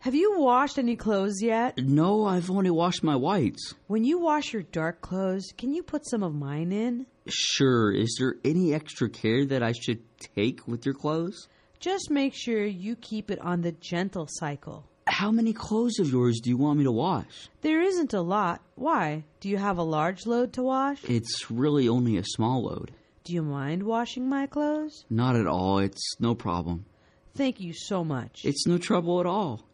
Have you washed any clothes yet? No, I've only washed my whites. When you wash your dark clothes, can you put some of mine in? Sure. Is there any extra care that I should take with your clothes? Just make sure you keep it on the gentle cycle. How many clothes of yours do you want me to wash? There isn't a lot. Why? Do you have a large load to wash? It's really only a small load. Do you mind washing my clothes? Not at all. It's no problem. Thank you so much. It's no trouble at all.